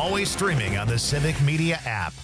Always streaming on the Civic Media app.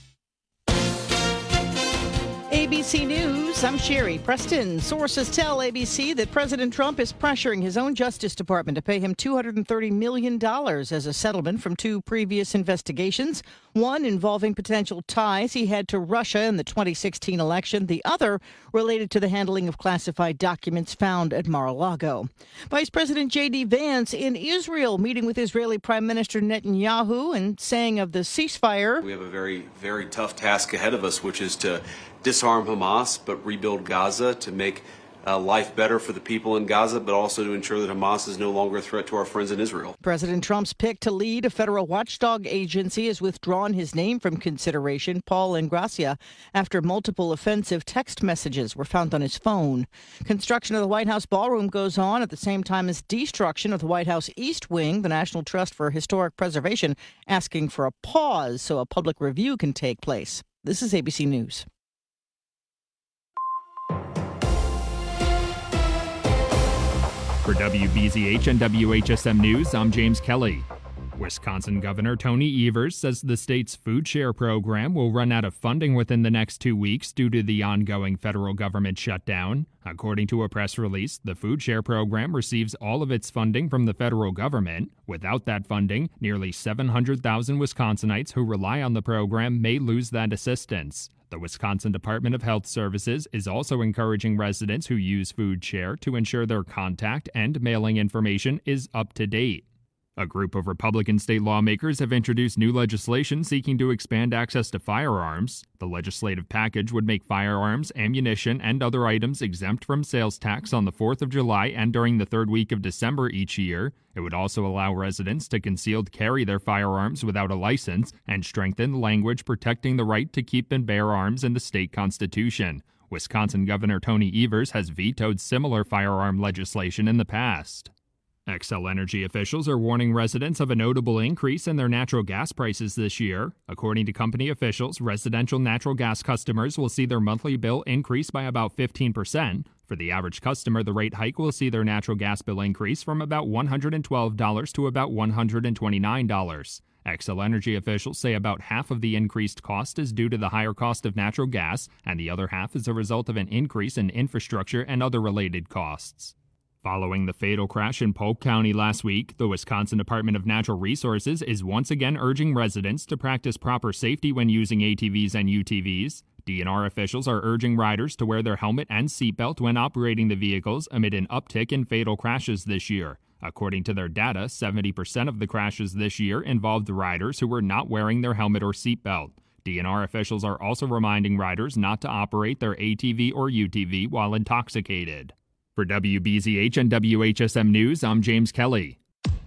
ABC News, I'm Sherry Preston. Sources tell ABC that President Trump is pressuring his own Justice Department to pay him $230 million as a settlement from two previous investigations, one involving potential ties he had to Russia in the 2016 election, the other related to the handling of classified documents found at Mar-a-Lago. Vice President J.D. Vance in Israel, meeting with Israeli Prime Minister Netanyahu and saying of the ceasefire, "We have a very, very tough task ahead of us, which is to disarm Hamas, but rebuild Gaza to make life better for the people in Gaza, but also to ensure that Hamas is no longer a threat to our friends in Israel." President Trump's pick to lead a federal watchdog agency has withdrawn his name from consideration, Paul Ingracia, after multiple offensive text messages were found on his phone. Construction of the White House ballroom goes on at the same time as destruction of the White House East Wing, the National Trust for Historic Preservation, asking for a pause so a public review can take place. This is ABC News. For WBZH and WHSM News, I'm James Kelly. Wisconsin Governor Tony Evers says the state's food share program will run out of funding within the next 2 weeks due to the ongoing federal government shutdown. According to a press release, the food share program receives all of its funding from the federal government. Without that funding, nearly 700,000 Wisconsinites who rely on the program may lose that assistance. The Wisconsin Department of Health Services is also encouraging residents who use food share to ensure their contact and mailing information is up to date. A group of Republican state lawmakers have introduced new legislation seeking to expand access to firearms. The legislative package would make firearms, ammunition, and other items exempt from sales tax on the 4th of July and during the third week of December each year. It would also allow residents to concealed carry their firearms without a license and strengthen the language protecting the right to keep and bear arms in the state constitution. Wisconsin Governor Tony Evers has vetoed similar firearm legislation in the past. Xcel Energy officials are warning residents of a notable increase in their natural gas prices this year. According to company officials, residential natural gas customers will see their monthly bill increase by about 15%. For the average customer, the rate hike will see their natural gas bill increase from about $112 to about $129. Xcel Energy officials say about half of the increased cost is due to the higher cost of natural gas, and the other half is a result of an increase in infrastructure and other related costs. Following the fatal crash in Polk County last week, the Wisconsin Department of Natural Resources is once again urging residents to practice proper safety when using ATVs and UTVs. DNR officials are urging riders to wear their helmet and seatbelt when operating the vehicles amid an uptick in fatal crashes this year. According to their data, 70% of the crashes this year involved riders who were not wearing their helmet or seatbelt. DNR officials are also reminding riders not to operate their ATV or UTV while intoxicated. For WBZH and WHSM News, I'm James Kelly.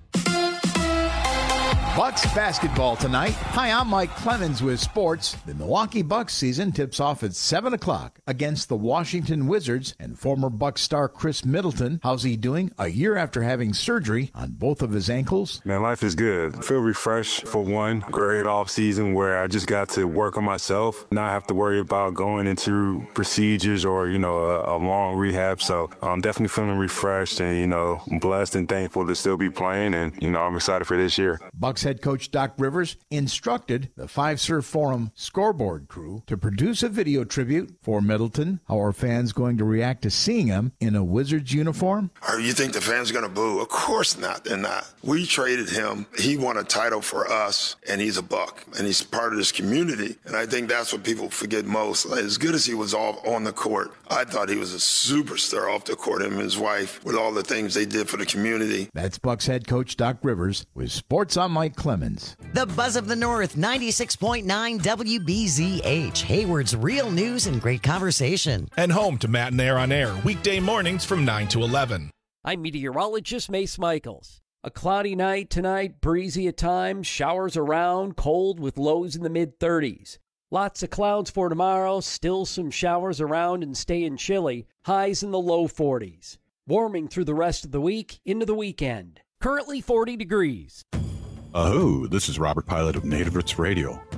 Bucks basketball tonight. Hi, I'm Mike Clemens with sports. The Milwaukee Bucks season tips off at 7 o'clock against the Washington Wizards and former Bucks star Chris Middleton. How's he doing a year after having surgery on both of his ankles? Man, life is good. I feel refreshed for one. Great off season where I just got to work on myself, not have to worry about going into procedures or, a long rehab. So I'm definitely feeling refreshed and, blessed and thankful to still be playing. And, I'm excited for this year. Bucks head coach Doc Rivers instructed the Five Serve Forum scoreboard crew to produce a video tribute for Middleton. How are fans going to react to seeing him in a Wizards uniform? Or you think the fans are going to boo? Of course not. They're not. We traded him. He won a title for us, and he's a Buck, and he's part of this community. And I think that's what people forget most. Like, as good as he was all on the court, I thought he was a superstar off the court, him and his wife, with all the things they did for the community. That's Bucks head coach Doc Rivers with Sports on Mike Clemens. The Buzz of the North, 96.9 WBZH, Hayward's real news and great conversation. And home to Matt and Air on Air, weekday mornings from 9 to 11. I'm meteorologist Mace Michaels. A cloudy night tonight, breezy at times, showers around, cold with lows in the mid-30s. Lots of clouds for tomorrow, still some showers around and staying chilly, highs in the low 40s. Warming through the rest of the week into the weekend. Currently 40 degrees. This is Robert Pilot of Native Roots Radio.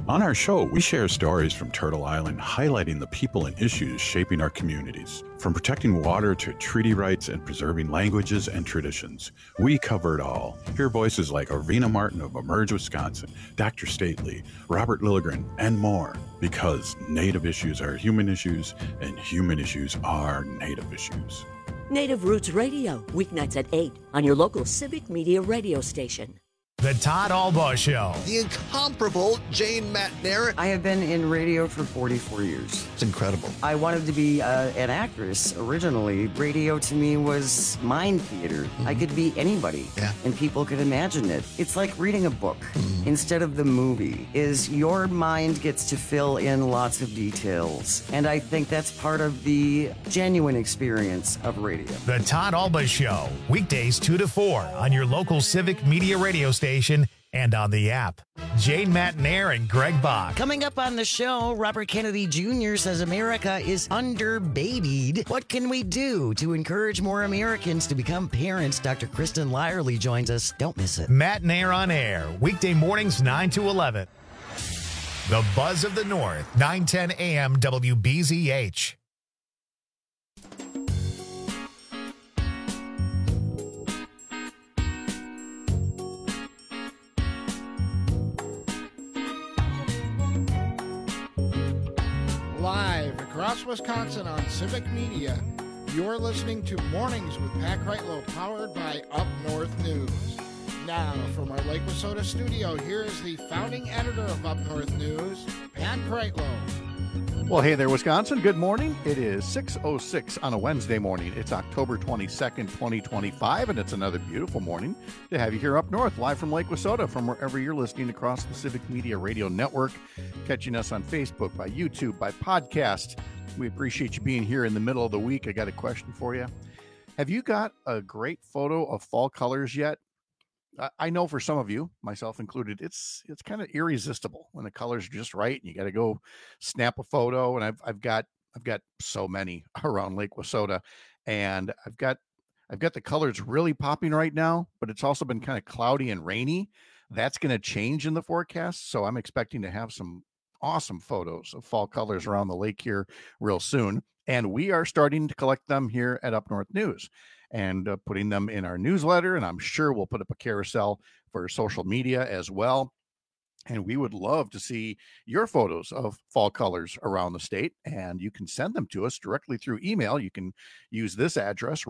On our show, we share stories from Turtle Island highlighting the people and issues shaping our communities. From protecting water to treaty rights and preserving languages and traditions, we cover it all. Hear voices like Arvina Martin of Emerge Wisconsin, Dr. Stately, Robert Lilligren, and more. Because Native issues are human issues, and human issues are Native issues. Native Roots Radio, weeknights at 8 on your local Civic Media radio station. The Todd Albaugh Show. The incomparable Jane McNair. I have been in radio for 44 years. It's incredible. I wanted to be an actress originally. Radio to me was mind theater. Mm-hmm. I could be anybody, and people could imagine it. It's like reading a book instead of the movie. Your mind gets to fill in lots of details, and I think that's part of the genuine experience of radio. The Todd Albaugh Show, weekdays 2 to 4 on your local Civic Media radio station and on the app. Jane McNair and Greg Bach. Coming up on the show, Robert Kennedy Jr. says America is underbabied. What can we do to encourage more Americans to become parents? Dr. Kristen Lyerly joins us. Don't miss it. McNair on air, weekday mornings 9 to 11. The Buzz of the North, 9:10 a.m. WBZH. Live across Wisconsin on Civic Media, you're listening to Mornings with Pat Kreitlow, powered by Up North News. Now, from our Lake Wissota studio, here is the founding editor of Up North News, Pat Kreitlow. Well, hey there, Wisconsin. Good morning. It is 6:06 on a Wednesday morning. It's October 22nd, 2025, and it's another beautiful morning to have you here up north, live from Lake Wissota, from wherever you're listening across the Civic Media Radio Network, catching us on Facebook, by YouTube, by podcast. We appreciate you being here in the middle of the week. I got a question for you. Have you got a great photo of fall colors yet? I know for some of you, myself included, it's kind of irresistible when the colors are just right and you got to go snap a photo. And I've got so many around Lake Wissota, and I've got the colors really popping right now, but it's also been kind of cloudy and rainy. That's going to change in the forecast. So I'm expecting to have some awesome photos of fall colors around the lake here real soon. And we are starting to collect them here at Up North News and putting them in our newsletter. And I'm sure we'll put up a carousel for social media as well. And we would love to see your photos of fall colors around the state. And you can send them to us directly through email. You can use this address,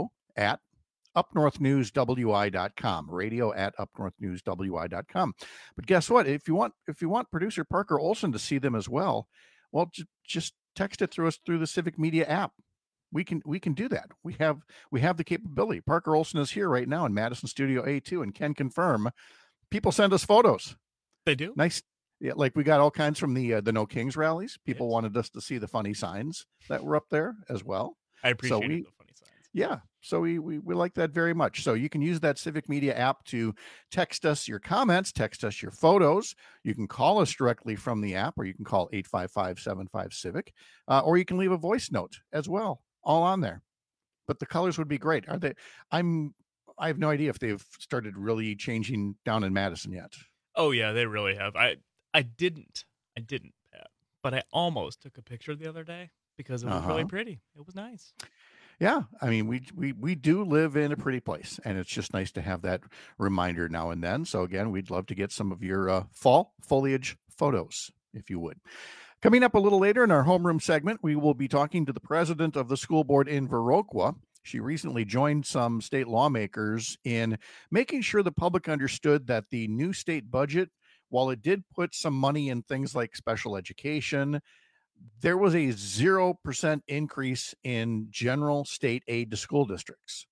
radio@upnorthnewswi.com, radio@upnorthnewswi.com. But guess what? If you want producer Parker Olson to see them as well, well, just text it through us through the Civic Media app. We can do that. We have the capability. Parker Olson is here right now in Madison Studio A2 and can confirm people send us photos. They do? Nice. Yeah, like we got all kinds from the No Kings rallies. People wanted us to see the funny signs that were up there as well. I appreciate the funny signs. Yeah. So we like that very much. So you can use that Civic Media app to text us your comments, text us your photos. You can call us directly from the app, or you can call 855-75-CIVIC, or you can leave a voice note as well, all on there. But the colors would be great. Are they? I have no idea if they've started really changing down in Madison yet. Oh yeah, they really have. I didn't, Pat, but I almost took a picture the other day because it was really pretty. It was nice. Yeah, I mean, we do live in a pretty place, and it's just nice to have that reminder now and then. So again, we'd love to get some of your fall foliage photos, if you would. Coming up a little later in our homeroom segment, we will be talking to the president of the school board in Viroqua. She recently joined some state lawmakers in making sure the public understood that the new state budget, while it did put some money in things like special education, there was a 0% increase in general state aid to school districts.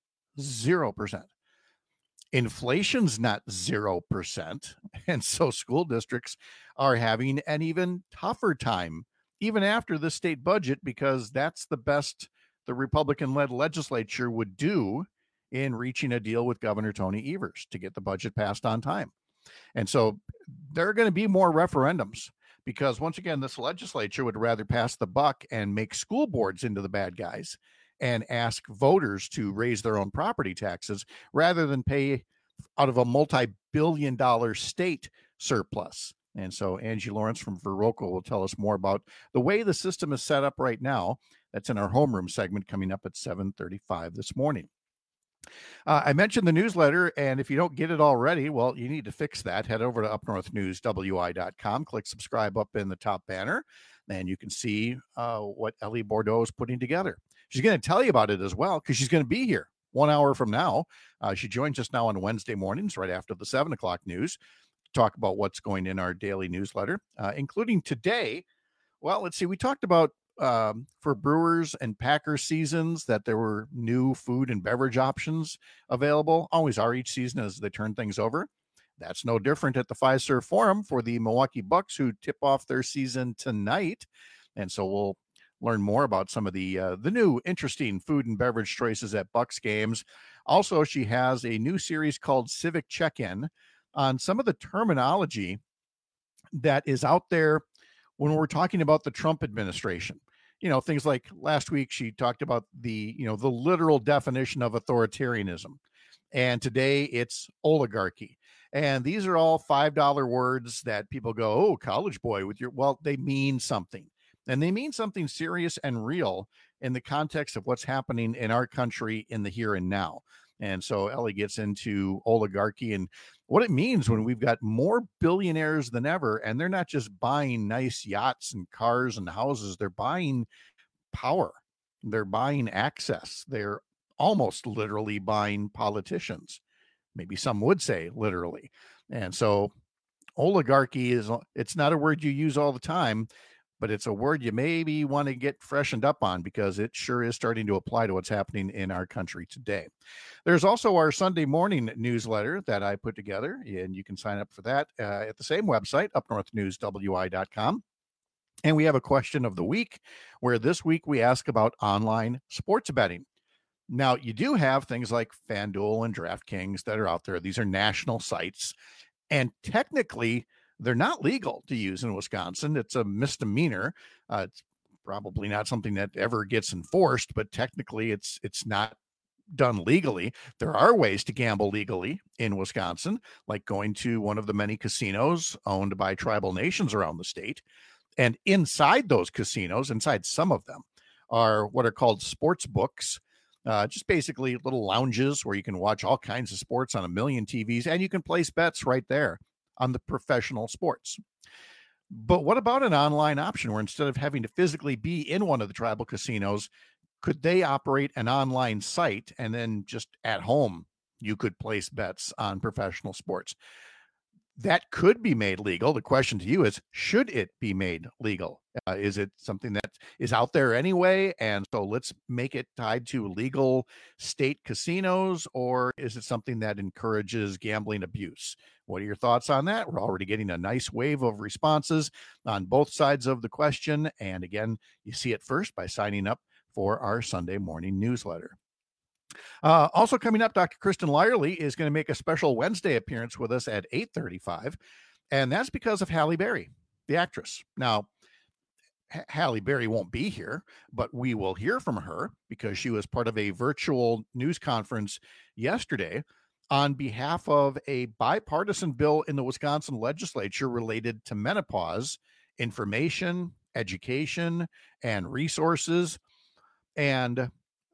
0%. Inflation's not 0%. And so school districts are having an even tougher time, even after the state budget, because that's the best the Republican-led legislature would do in reaching a deal with Governor Tony Evers to get the budget passed on time. And so there are going to be more referendums, because once again, this legislature would rather pass the buck and make school boards into the bad guys and ask voters to raise their own property taxes rather than pay out of a multi-billion-dollar state surplus. And so Angie Lawrence from Viroqua will tell us more about the way the system is set up right now. That's in our homeroom segment coming up at 7:35 this morning. I mentioned the newsletter, and if you don't get it already, well, you need to fix that. Head over to upnorthnewswi.com, click subscribe up in the top banner, and you can see what Ellie Bordeaux is putting together. She's going to tell you about it as well, because she's going to be here 1 hour from now. She joins us now on Wednesday mornings, right after the 7 o'clock news, to talk about what's going in our daily newsletter, including today. Well, let's see. We talked about for Brewers and Packers seasons that there were new food and beverage options available. Always are each season as they turn things over. That's no different at the Fiserv Forum for the Milwaukee Bucks, who tip off their season tonight. And so we'll learn more about some of the new interesting food and beverage choices at Bucks games. Also, she has a new series called Civic Check-In on some of the terminology that is out there when we're talking about the Trump administration. You know, things like last week she talked about the literal definition of authoritarianism. And today it's oligarchy. And these are all $5 words that people go, oh, college boy with your, well, they mean something. And they mean something serious and real in the context of what's happening in our country in the here and now. And so Ellie gets into oligarchy and what it means when we've got more billionaires than ever, and they're not just buying nice yachts and cars and houses. They're buying power. They're buying access. They're almost literally buying politicians. Maybe some would say literally. And so oligarchy it's not a word you use all the time, but it's a word you maybe want to get freshened up on because it sure is starting to apply to what's happening in our country today. There's also our Sunday morning newsletter that I put together, and you can sign up for that at the same website, upnorthnewswi.com. And we have a question of the week, where this week we ask about online sports betting. Now, you do have things like FanDuel and DraftKings that are out there. These are national sites, and technically, they're not legal to use in Wisconsin. It's a misdemeanor. It's probably not something that ever gets enforced, but technically it's not done legally. There are ways to gamble legally in Wisconsin, like going to one of the many casinos owned by tribal nations around the state. And inside those casinos, inside some of them, are what are called sports books. Just basically little lounges where you can watch all kinds of sports on a million TVs, and you can place bets right there on the professional sports. But what about an online option where instead of having to physically be in one of the tribal casinos, could they operate an online site and then just at home you could place bets on professional sports? That could be made legal. The question to you is, should it be made legal? Is it something that is out there anyway? And so let's make it tied to legal state casinos, or is it something that encourages gambling abuse? What are your thoughts on that? We're already getting a nice wave of responses on both sides of the question. And again, you see it first by signing up for our Sunday morning newsletter. Also coming up, Dr. Kristen Lyerly is going to make a special Wednesday appearance with us at 8:35, and that's because of Halle Berry, the actress. Now, Halle Berry won't be here, but we will hear from her because she was part of a virtual news conference yesterday on behalf of a bipartisan bill in the Wisconsin legislature related to menopause, information, education, and resources. And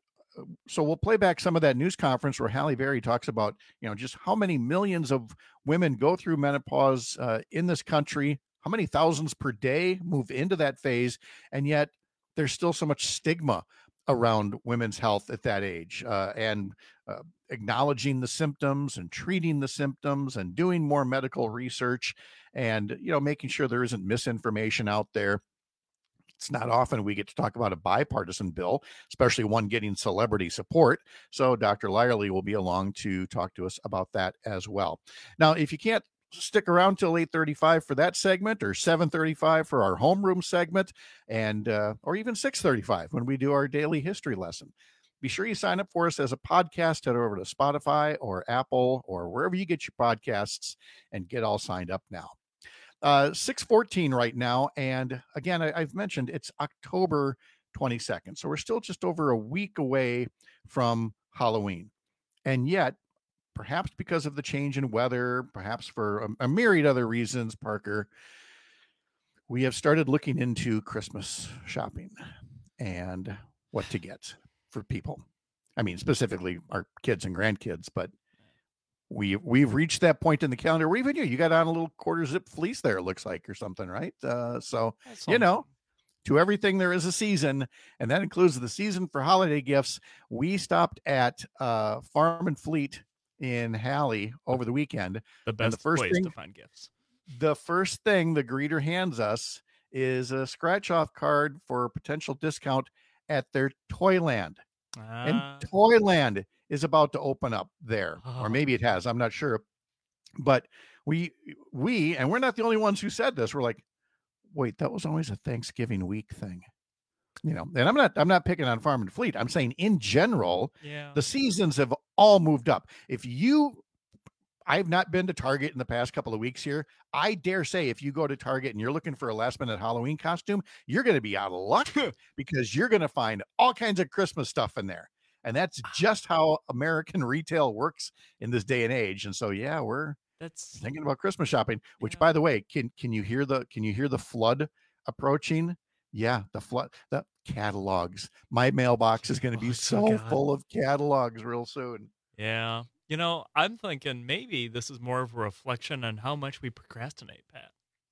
so we'll play back some of that news conference where Halle Berry talks about, just how many millions of women go through menopause in this country, how many thousands per day move into that phase, and yet there's still so much stigma around women's health at that age, and acknowledging the symptoms and treating the symptoms and doing more medical research and, making sure there isn't misinformation out there. It's not often we get to talk about a bipartisan bill, especially one getting celebrity support. So Dr. Lyerly will be along to talk to us about that as well. Now, if you can't stick around till 8:35 for that segment, or 7:35 for our homeroom segment, and or even 6:35 when we do our daily history lesson, be sure you sign up for us as a podcast. Head over to Spotify or Apple or wherever you get your podcasts and get all signed up now. 6:14 right now. And again, I've mentioned it's October 22nd. So we're still just over a week away from Halloween. And yet perhaps because of the change in weather, perhaps for a myriad other reasons, Parker, we have started looking into Christmas shopping and what to get for people. I mean, specifically our kids and grandkids, but we've reached that point in the calendar where even you got on a little quarter zip fleece there, it looks like, or something, right? So, to everything there is a season, and that includes the season for holiday gifts. We stopped at Farm and Fleet in Halley over the weekend. The best place to find gifts. The first thing the greeter hands us is a scratch-off card for a potential discount at their Toyland. And Toyland is about to open up there, or maybe it has. I'm not sure. But we, and we're not the only ones who said this. We're like, wait, that was always a Thanksgiving week thing. And I'm not picking on Farm and Fleet. I'm saying in general, the seasons have all moved up. I've not been to Target in the past couple of weeks here. I dare say if you go to Target and you're looking for a last minute Halloween costume, you're going to be out of luck because you're going to find all kinds of Christmas stuff in there. And that's just how American retail works in this day and age. And so, we're thinking about Christmas shopping, which by the way, can you hear the flood approaching? Yeah. The catalogs. My mailbox is going to be so full of catalogs real soon. Yeah. I'm thinking maybe this is more of a reflection on how much we procrastinate, Pat.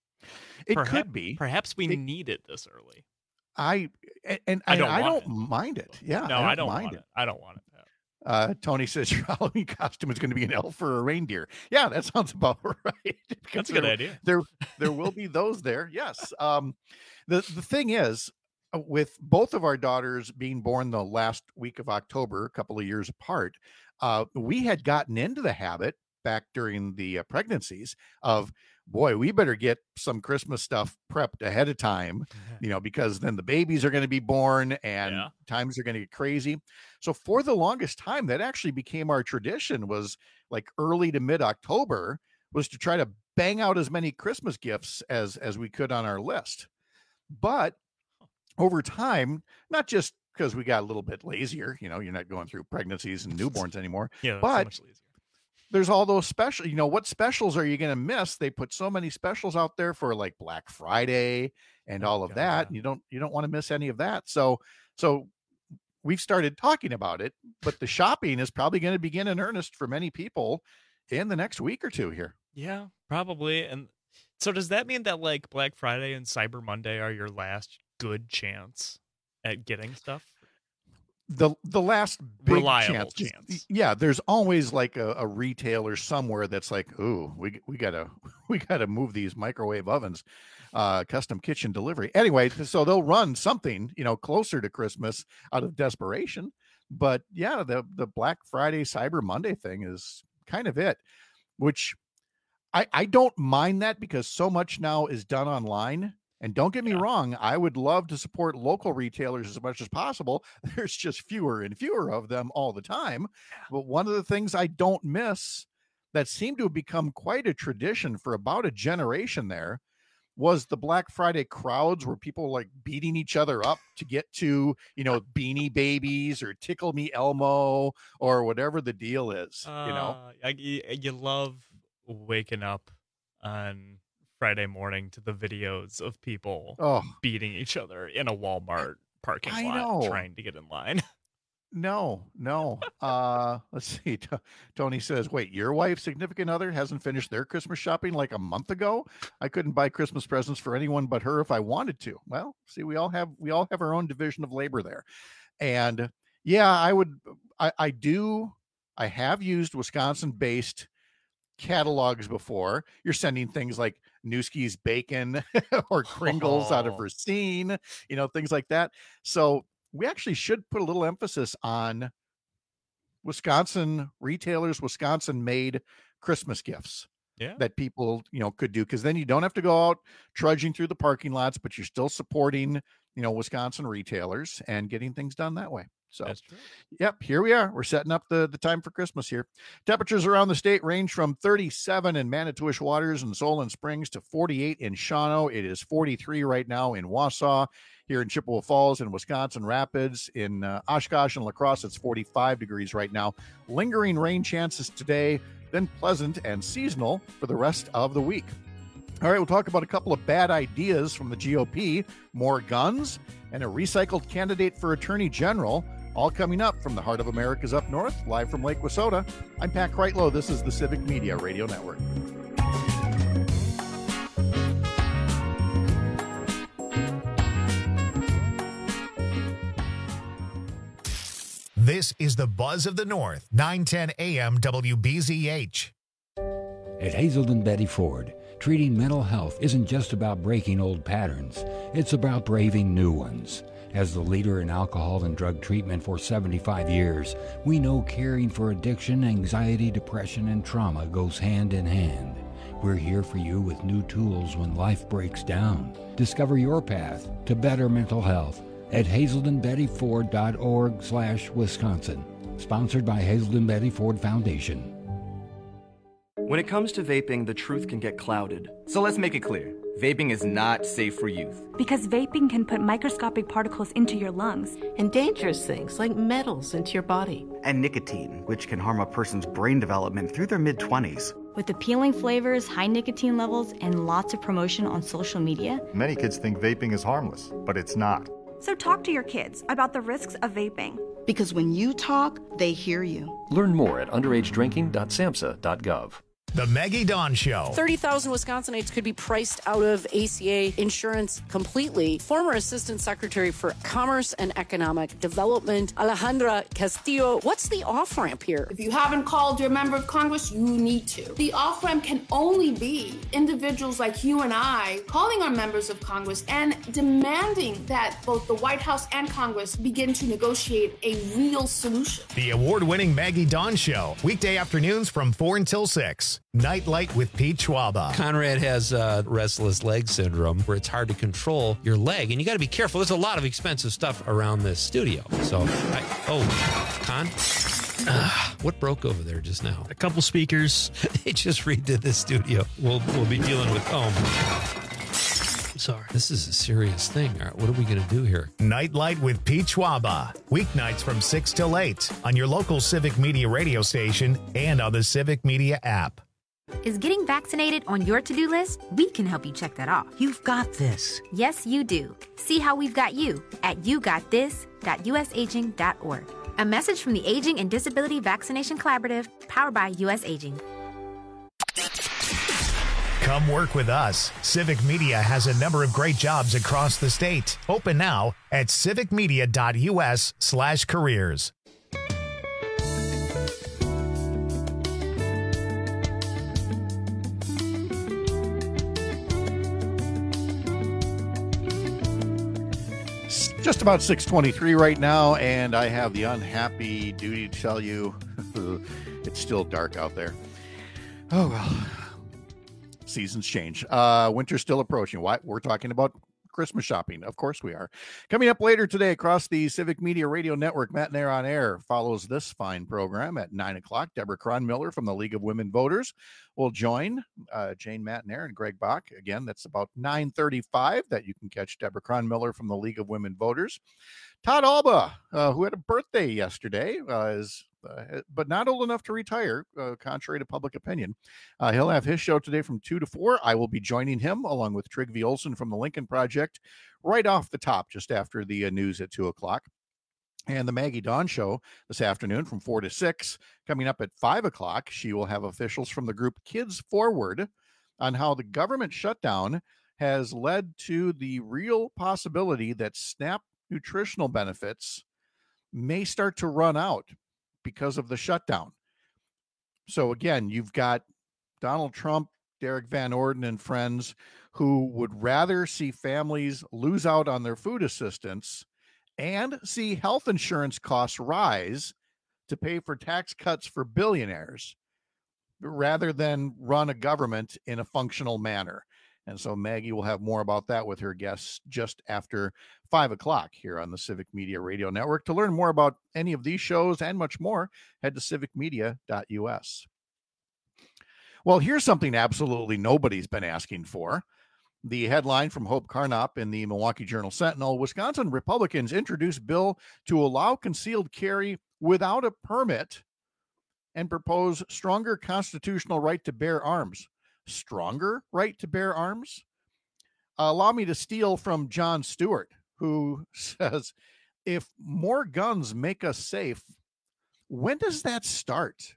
It could be. Perhaps we need it this early. I don't mind it. Yeah. No, I don't mind it. I don't want it, Pat. Tony says your Halloween costume is going to be an elf or a reindeer. Yeah, that sounds about right. That's a good idea. There will be those there. Yes. The thing is, with both of our daughters being born the last week of October, a couple of years apart, we had gotten into the habit back during the pregnancies of, boy, we better get some Christmas stuff prepped ahead of time, because then the babies are going to be born and times are going to get crazy. So for the longest time, that actually became our tradition, was like early to mid-October, was to try to bang out as many Christmas gifts as we could on our list. But over time, not just because we got a little bit lazier, you're not going through pregnancies and newborns anymore. But so there's all those special, what specials are you going to miss? They put so many specials out there for like Black Friday and all of that. And you don't want to miss any of that. So we've started talking about it, but the shopping is probably going to begin in earnest for many people in the next week or two here. Yeah, probably. And so does that mean that like Black Friday and Cyber Monday are your last good chance at getting stuff? The last big reliable chance. Yeah, there's always like a retailer somewhere that's like, ooh, we gotta move these microwave ovens, custom kitchen delivery. Anyway, so they'll run something, closer to Christmas out of desperation. But yeah, the Black Friday, Cyber Monday thing is kind of it, which I don't mind that because so much now is done online. And don't get me wrong, I would love to support local retailers as much as possible. There's just fewer and fewer of them all the time. But one of the things I don't miss that seemed to have become quite a tradition for about a generation there was the Black Friday crowds where people like beating each other up to get to, Beanie Babies or Tickle Me Elmo or whatever the deal is, You love waking up on Friday morning to the videos of people beating each other in a Walmart parking lot trying to get in line. No. Let's see. Tony says, wait, your wife's significant other hasn't finished their Christmas shopping like a month ago? I couldn't buy Christmas presents for anyone but her if I wanted to. Well, see, we all have our own division of labor there. And yeah, I have used Wisconsin-based catalogs before. You're sending things like Newski's bacon or Kringles out of Racine, things like that. So we actually should put a little emphasis on Wisconsin retailers, Wisconsin made Christmas gifts that people, could do. Cause then you don't have to go out trudging through the parking lots, but you're still supporting, Wisconsin retailers and getting things done that way. So, that's true. Yep, here we are. We're setting up the time for Christmas here. Temperatures around the state range from 37 in Manitowish Waters and Solon Springs to 48 in Shawano. It is 43 right now in Wausau. Here in Chippewa Falls and Wisconsin Rapids, in Oshkosh and La Crosse, it's 45 degrees right now. Lingering rain chances today, then pleasant and seasonal for the rest of the week. All right, we'll talk about a couple of bad ideas from the GOP, more guns, and a recycled candidate for Attorney General, all coming up from the heart of America's Up North, live from Lake Wissota. I'm Pat Kreitlow. This is the Civic Media Radio Network. This is the Buzz of the North, 910 AM WBZH. At Hazelden Betty Ford, treating mental health isn't just about breaking old patterns. It's about braving new ones. As the leader in alcohol and drug treatment for 75 years, we know caring for addiction, anxiety, depression, and trauma goes hand in hand. We're here for you with new tools when life breaks down. Discover your path to better mental health at hazeldenbettyford.org/Wisconsin. Sponsored by Hazelden Betty Ford Foundation. When it comes to vaping, the truth can get clouded. So let's make it clear. Vaping is not safe for youth. Because vaping can put microscopic particles into your lungs. And dangerous things like metals into your body. And nicotine, which can harm a person's brain development through their mid-20s. With appealing flavors, high nicotine levels, and lots of promotion on social media. Many kids think vaping is harmless, but it's not. So talk to your kids about the risks of vaping. Because when you talk, they hear you. Learn more at underagedrinking.samhsa.gov. The Maggie Dawn Show. 30,000 Wisconsinites could be priced out of ACA insurance completely. Former Assistant Secretary for Commerce and Economic Development, Alejandra Castillo. What's the off-ramp here? If you haven't called your member of Congress, you need to. The off-ramp can only be individuals like you and I calling our members of Congress and demanding that both the White House and Congress begin to negotiate a real solution. The award-winning Maggie Dawn Show. Weekday afternoons from 4 until 6. Nightlight with Pete Schwaba. Conrad has restless leg syndrome where it's hard to control your leg, and you got to be careful. There's a lot of expensive stuff around this studio. So, Con? What broke over there just now? A couple speakers. They just redid this studio. We'll be dealing with Sorry. This is a serious thing. All right, what are we going to do here? Nightlight with Pete Schwaba. Weeknights from 6 till 8 on your local Civic Media radio station and on the Civic Media app. Is getting vaccinated on your to-do list? We can help you check that off. You've got this. Yes, you do. See how we've got you at yougotthis.usaging.org. A message from the Aging and Disability Vaccination Collaborative, powered by U.S. Aging. Come work with us. Civic Media has a number of great jobs across the state. Open now at civicmedia.us/careers. Just about 6:23 right now, and I have the unhappy duty to tell you it's still dark out there. Oh, well. Seasons change. Winter's still approaching. We're talking about Christmas shopping. Of course we are. Coming up later today across the Civic Media Radio Network, Matt Nair on Air follows this fine program at 9 o'clock. Deborah Cronmiller from the League of Women Voters will join Jane Matt Nair and Greg Bach. Again, that's about 9:35 that you can catch Deborah Cronmiller from the League of Women Voters. Todd Alba, who had a birthday yesterday, but not old enough to retire, contrary to public opinion. He'll have his show today from 2 to 4. I will be joining him along with Trygve Olsen from the Lincoln Project right off the top, just after the news at 2 o'clock. And the Maggie Dawn Show this afternoon from 4 to 6. Coming up at 5 o'clock, she will have officials from the group Kids Forward on how the government shutdown has led to the real possibility that SNAP nutritional benefits may start to run out because of the shutdown. So again, you've got Donald Trump, Derek Van Orden, and friends who would rather see families lose out on their food assistance and see health insurance costs rise to pay for tax cuts for billionaires rather than run a government in a functional manner. And so Maggie will have more about that with her guests just after 5 o'clock here on the Civic Media Radio Network. To learn more about any of these shows and much more, head to civicmedia.us. Well, here's something absolutely nobody's been asking for. The headline from Hope Carnop in the Milwaukee Journal-Sentinel: Wisconsin Republicans introduce bill to allow concealed carry without a permit and propose stronger constitutional right to bear arms. Stronger right to bear arms? Allow me to steal from Jon Stewart, who says, if more guns make us safe, when does that start?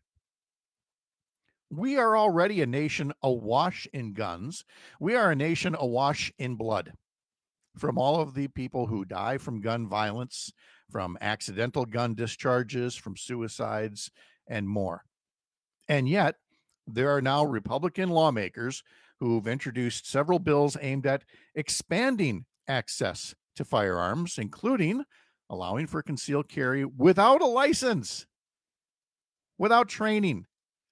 We are already a nation awash in guns. We are a nation awash in blood. From all of the people who die from gun violence, from accidental gun discharges, from suicides, and more. And yet, there are now Republican lawmakers who've introduced several bills aimed at expanding access to firearms, including allowing for concealed carry without a license, without training.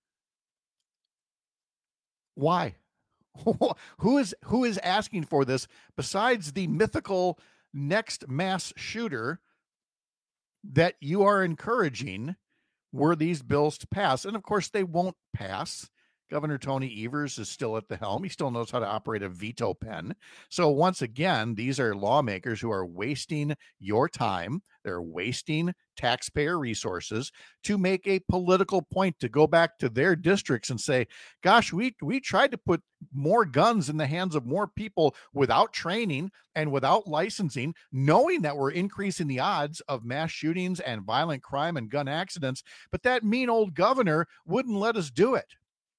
Why? Who is asking for this besides the mythical next mass shooter that you are encouraging were these bills to pass? And of course, they won't pass. Governor Tony Evers is still at the helm. He still knows how to operate a veto pen. So once again, these are lawmakers who are wasting your time. They're wasting taxpayer resources to make a political point, to go back to their districts and say, gosh, we tried to put more guns in the hands of more people without training and without licensing, knowing that we're increasing the odds of mass shootings and violent crime and gun accidents. But that mean old governor wouldn't let us do it.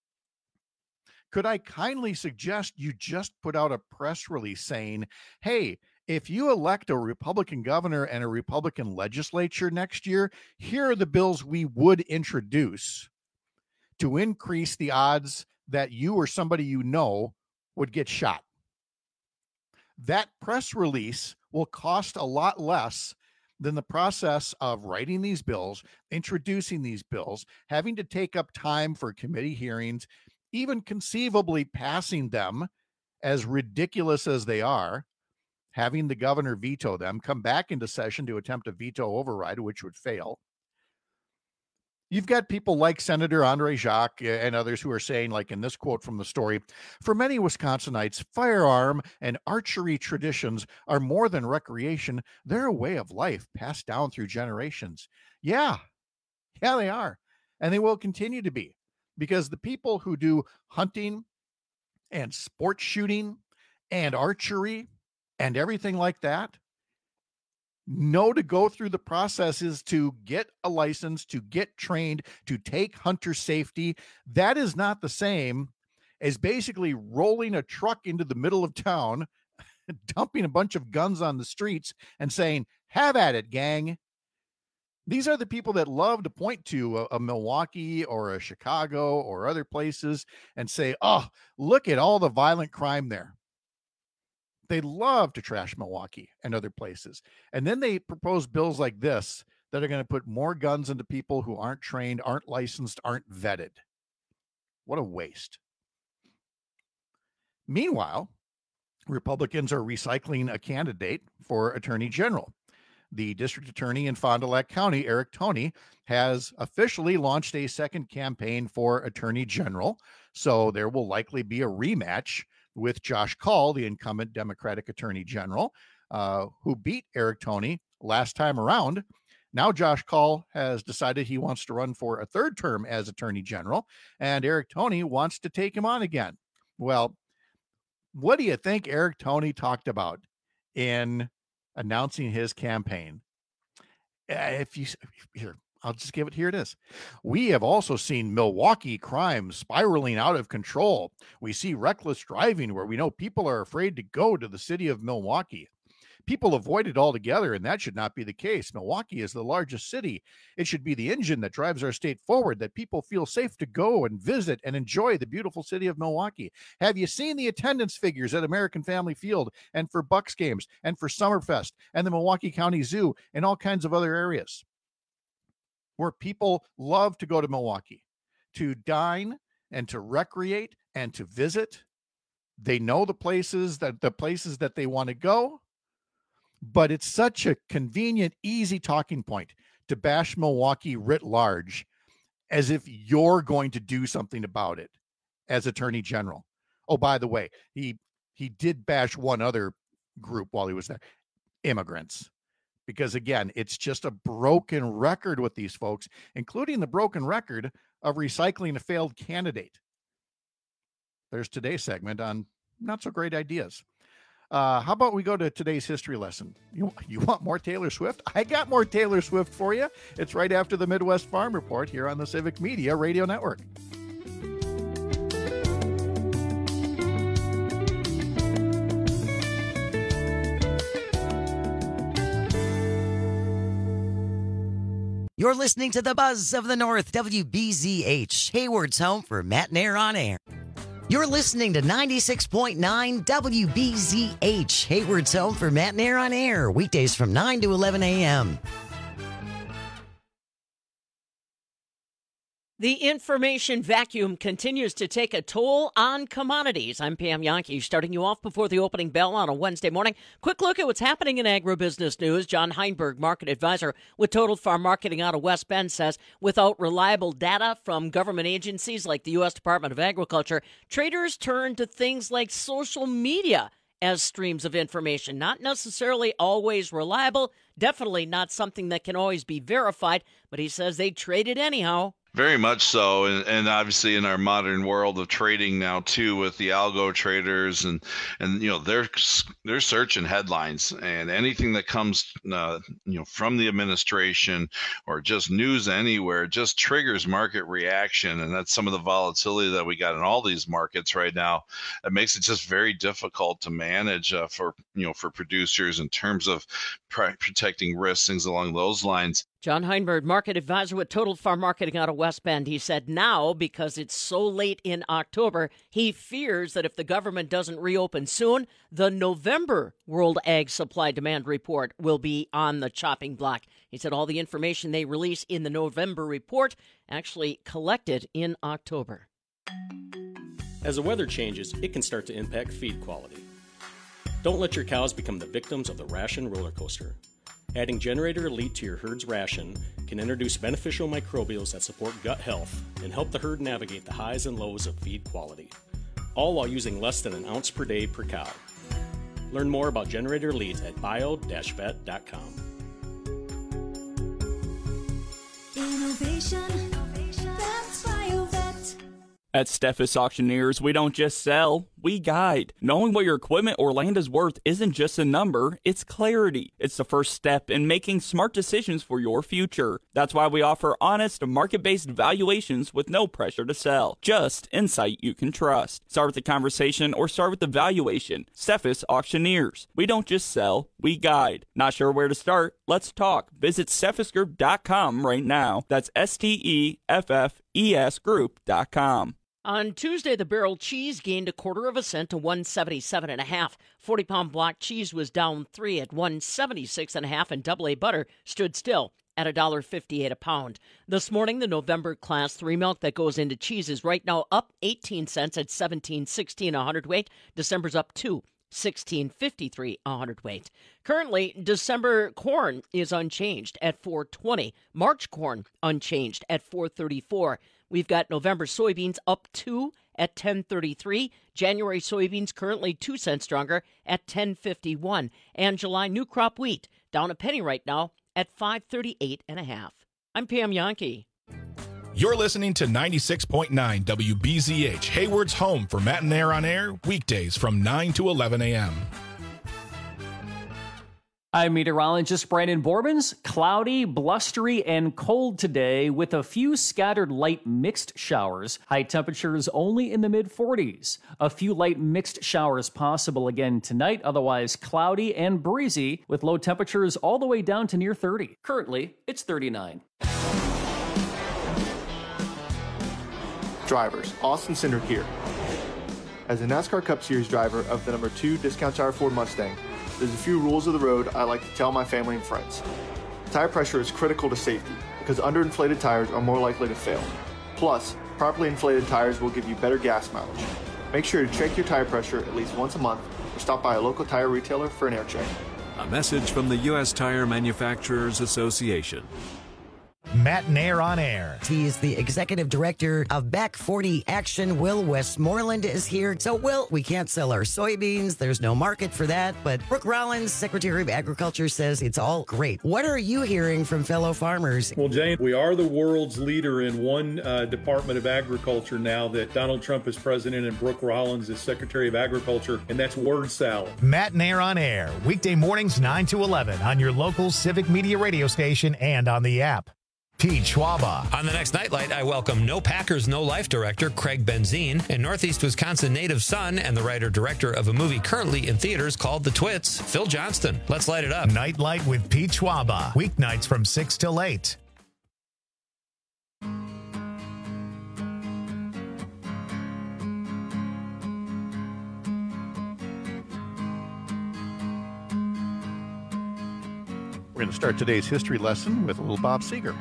Could I kindly suggest you just put out a press release saying, hey, if you elect a Republican governor and a Republican legislature next year, here are the bills we would introduce to increase the odds that you or somebody you know would get shot. That press release will cost a lot less than the process of writing these bills, introducing these bills, having to take up time for committee hearings, even conceivably passing them, as ridiculous as they are, having the governor veto them, come back into session to attempt a veto override, which would fail. You've got people like Senator Andre Jacques and others who are saying, like in this quote from the story, for many Wisconsinites, firearm and archery traditions are more than recreation. They're a way of life passed down through generations. Yeah, they are. And they will continue to be. Because the people who do hunting and sport shooting and archery and everything like that know to go through the processes to get a license, to get trained, to take hunter safety. That is not the same as basically rolling a truck into the middle of town, dumping a bunch of guns on the streets and saying, have at it, gang. These are the people that love to point to a Milwaukee or a Chicago or other places and say, oh, look at all the violent crime there. They love to trash Milwaukee and other places. And then they propose bills like this that are going to put more guns into people who aren't trained, aren't licensed, aren't vetted. What a waste. Meanwhile, Republicans are recycling a candidate for Attorney General. The district attorney in Fond du Lac County, Eric Toney, has officially launched a second campaign for Attorney General. So there will likely be a rematch with Josh Kaul, the incumbent Democratic Attorney General, who beat Eric Toney last time around. Now Josh Kaul has decided he wants to run for a third term as Attorney General, and Eric Toney wants to take him on again. Well, what do you think Eric Toney talked about in announcing his campaign? I'll just give it. Here it is. We have also seen Milwaukee crime spiraling out of control. We see reckless driving where we know people are afraid to go to the city of Milwaukee. People avoid it altogether, and that should not be the case. Milwaukee is the largest city. It should be the engine that drives our state forward, that people feel safe to go and visit and enjoy the beautiful city of Milwaukee. Have you seen the attendance figures at American Family Field and for Bucks games and for Summerfest and the Milwaukee County Zoo and all kinds of other areas where people love to go to Milwaukee to dine and to recreate and to visit? They know the places that they want to go, but it's such a convenient, easy talking point to bash Milwaukee writ large, as if you're going to do something about it as Attorney General. Oh, by the way, he did bash one other group while he was there, immigrants. Because again, it's just a broken record with these folks, including the broken record of recycling a failed candidate. There's today's segment on not so great ideas. How about we go to today's history lesson? You want more Taylor Swift? I got more Taylor Swift for you. It's right after the Midwest Farm Report here on the Civic Media Radio Network. You're listening to the Buzz of the North, WBZH, Hayward's home for Matt Nair on air. You're listening to 96.9 WBZH, Hayward's home for Matt Nair on air, weekdays from 9 to 11 a.m. The information vacuum continues to take a toll on commodities. I'm Pam Yankee, starting you off before the opening bell on a Wednesday morning. Quick look at what's happening in agribusiness news. John Heinberg, market advisor with Total Farm Marketing out of West Bend, says without reliable data from government agencies like the U.S. Department of Agriculture, traders turn to things like social media as streams of information. Not necessarily always reliable, definitely not something that can always be verified, but he says they trade it anyhow. Very much so, and obviously in our modern world of trading now too, with the algo traders and you know they're searching headlines, and anything that comes from the administration or just news anywhere just triggers market reaction, and that's some of the volatility that we got in all these markets right now. It makes it just very difficult to manage for producers in terms of protecting risks, things along those lines. John Heinberg, market advisor with Total Farm Marketing out of West Bend. He said now, because it's so late in October, he fears that if the government doesn't reopen soon, the November World Ag Supply Demand Report will be on the chopping block. He said all the information they release in the November report actually collected in October. As the weather changes, it can start to impact feed quality. Don't let your cows become the victims of the ration roller coaster. Adding Generator Elite to your herd's ration can introduce beneficial microbials that support gut health and help the herd navigate the highs and lows of feed quality, all while using less than an ounce per day per cow. Learn more about Generator Elite at bio-vet.com. Innovation, that's BioVet. At Steffes Auctioneers, we don't just sell, we guide. Knowing what your equipment or land is worth isn't just a number, it's clarity. It's the first step in making smart decisions for your future. That's why we offer honest, market-based valuations with no pressure to sell. Just insight you can trust. Start with the conversation or start with the valuation. Steffes Auctioneers. We don't just sell, we guide. Not sure where to start? Let's talk. Visit steffesgroup.com right now. That's STEFFES group.com. On Tuesday, the barrel cheese gained 1/4 cent to 177.5. 40-pound block cheese was down 3 at 176.5, and double A butter stood still at $1.58 a pound. This morning, the November Class 3 milk that goes into cheese is right now up 18 cents at $17.16 a hundredweight. December's up 2. $16.53 a hundredweight. Currently, December corn is unchanged at $4.20. March corn unchanged at $4.34. We've got November soybeans up 2 at $10.33. January soybeans currently 2 cents stronger at $10.51. And July new crop wheat down a penny right now at $5.38.5. I'm Pam Yankee. You're listening to 96.9 WBZH, Hayward's home for Matt and Nair on air, weekdays from 9 to 11 a.m. I'm meteorologist Brandon Borbens. Cloudy, blustery, and cold today with a few scattered light mixed showers. High temperatures only in the mid-40s. A few light mixed showers possible again tonight, otherwise cloudy and breezy with low temperatures all the way down to near 30. Currently, it's 39. Drivers, Austin Cindric here. As a NASCAR Cup Series driver of the number 2 Discount Tire Ford Mustang, there's a few rules of the road I like to tell my family and friends. Tire pressure is critical to safety because underinflated tires are more likely to fail. Plus, properly inflated tires will give you better gas mileage. Make sure to check your tire pressure at least once a month or stop by a local tire retailer for an air check. A message from the U.S. Tire Manufacturers Association. Matt and Air on Air. He is the executive director of Back 40 Action. Will Westmoreland is here. So, Will, we can't sell our soybeans. There's no market for that. But Brooke Rollins, Secretary of Agriculture, says it's all great. What are you hearing from fellow farmers? Well, Jane, we are the world's leader in one Department of Agriculture now that Donald Trump is president and Brooke Rollins is Secretary of Agriculture, and that's word salad. Matt and Air on Air. Weekday mornings 9 to 11 on your local Civic Media radio station and on the app. Pete Schwaba. On the next Nightlight, I welcome No Packers, No Life director Craig Benzine and Northeast Wisconsin native son and the writer-director of a movie currently in theaters called The Twits, Phil Johnston. Let's light it up. Nightlight with Pete Schwaba. Weeknights from 6 till 8. We're going to start today's history lesson with a little Bob Seger.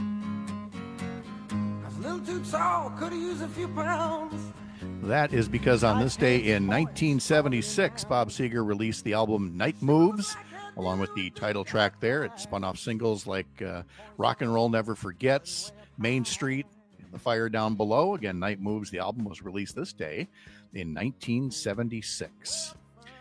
Could use a few pounds. That is because on this day in 1976, Bob Seger released the album Night Moves, along with the title track there. It spun off singles like Rock and Roll Never Forgets, Main Street, The Fire Down Below. Again, Night Moves, the album was released this day in 1976.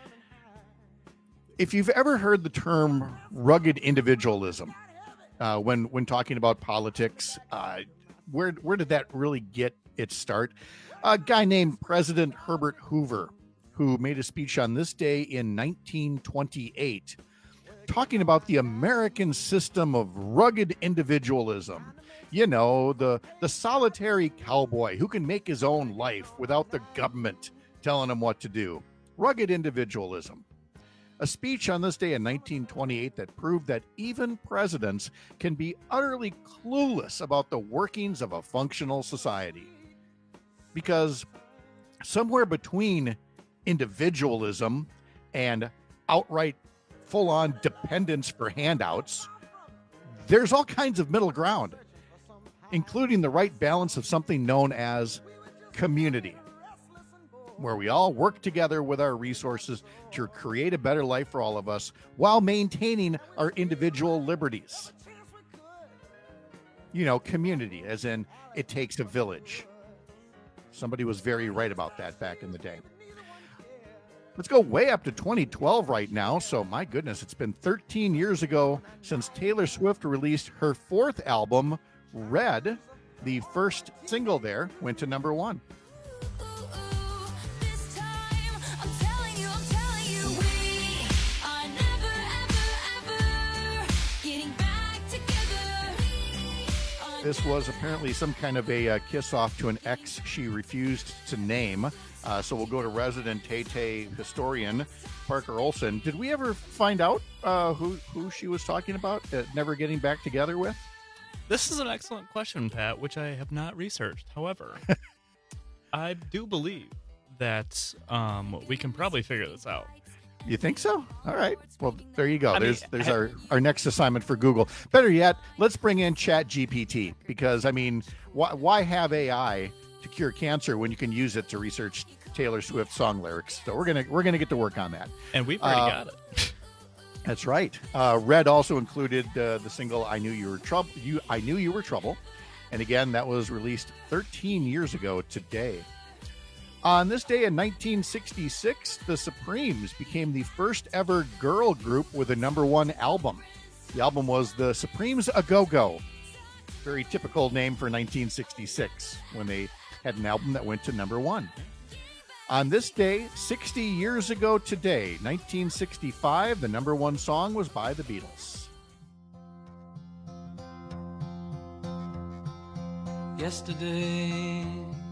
If you've ever heard the term rugged individualism when talking about politics, where did that really get its start? A guy named President Herbert Hoover, who made a speech on this day in 1928, talking about the American system of rugged individualism. You know, the solitary cowboy who can make his own life without the government telling him what to do. Rugged individualism. A speech on this day in 1928 that proved that even presidents can be utterly clueless about the workings of a functional society. Because somewhere between individualism and outright full-on dependence for handouts, there's all kinds of middle ground, including the right balance of something known as community, where we all work together with our resources to create a better life for all of us while maintaining our individual liberties. You know, community, as in it takes a village. Somebody was very right about that back in the day. Let's go way up to 2012 right now. So, my goodness, it's been 13 years ago since Taylor Swift released her fourth album, Red. The first single there went to number 1. This was apparently some kind of a kiss-off to an ex she refused to name. So we'll go to resident Tay historian Parker Olson. Did we ever find out who she was talking about, never getting back together with? This is an excellent question, Pat, which I have not researched. However, I do believe that we can probably figure this out. You think so? All right. Well, there you go. There's our next assignment for Google. Better yet, let's bring in ChatGPT, because, I mean, why have AI to cure cancer when you can use it to research Taylor Swift song lyrics? So we're gonna get to work on that. And we've already got it. That's right. Red also included the single "I Knew You Were Trouble." I Knew You Were Trouble, and again, that was released 13 years ago today. On this day in 1966, the Supremes became the first ever girl group with a number 1 album. The album was the Supremes A Go-Go. Very typical name for 1966, when they had an album that went to number 1. On this day, 60 years ago today, 1965, the number 1 song was by the Beatles. Yesterday,